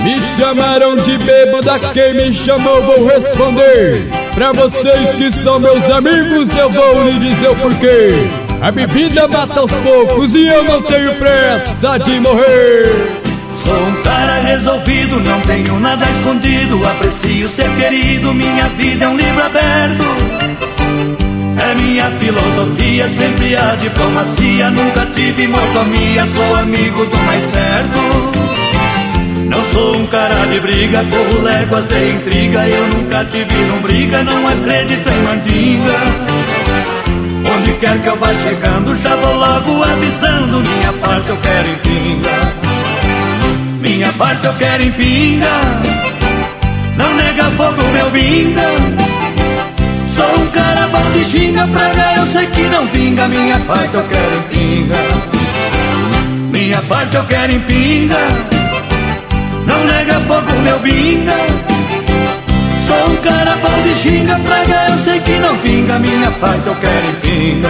Me chamaram de bêbada, quem me chamou vou responder. Pra vocês que são meus amigos eu vou lhe dizer o porquê. A bebida mata aos poucos e eu não tenho pressa de morrer. Sou um cara resolvido, não tenho nada escondido. Aprecio ser querido, minha vida é um livro aberto. É minha filosofia, sempre a diplomacia. Nunca tive mordomia, sou amigo do mais certo. Não sou um cara de briga, corro léguas de intriga. Eu nunca tive num briga, não acredito em mandinga. Onde quer que eu vá chegando, já vou logo avisando. Minha parte eu quero em pinga, minha parte eu quero em pinga. Não nega fogo, meu binga. Sou um cara bom de xinga, praga eu sei que não vinga. Minha parte eu quero em pinga, minha parte eu quero em pinga. Não nega fogo, meu binga. Sou um cara bom de xinga, praga eu sei que não vinga. Minha parte eu quero em pinga.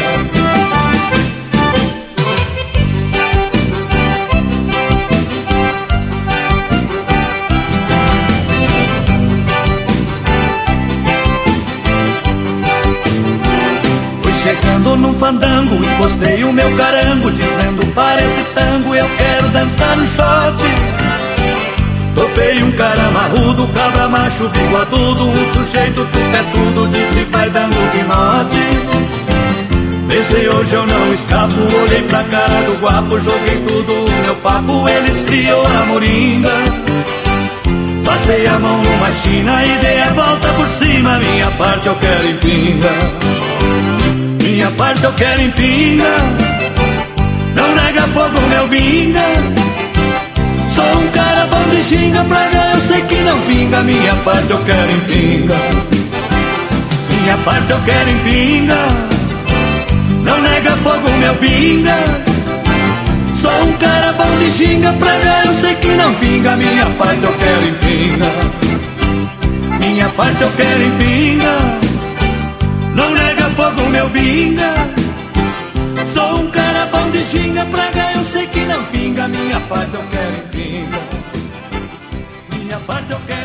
Fui chegando num fandango, encostei o meu carango, dizendo para esse tango eu quero dançar um shot. Topei um cara marrudo, cabra macho, bigodudo, um sujeito tupetudo, disse vai dando guinote. Pensei hoje eu não escapo, olhei pra cara do guapo, joguei tudo o meu papo, ele esfriou a moringa. Passei a mão numa china e dei a volta por cima, minha parte eu quero em pinga, minha parte eu quero em pinga. Não nega fogo, meu binga. Sou um cara bom de xinga, praga eu sei que não vinga. Minha parte eu quero em pinga, minha parte eu quero em pinga. Não nega fogo, meu binga. Sou um cara bom de xinga, praga eu sei que não vinga. Minha parte eu quero em pinga, minha parte eu quero em pinga. Não nega fogo, meu binga. Sou um cara bom de xinga, praga eu sei que não vinga. Minha parte eu quero em pinga, minha parte eu quero.